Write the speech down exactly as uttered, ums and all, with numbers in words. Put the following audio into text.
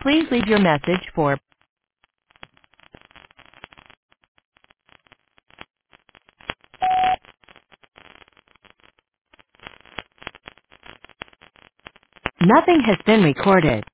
Please leave your message for nothing has been recorded.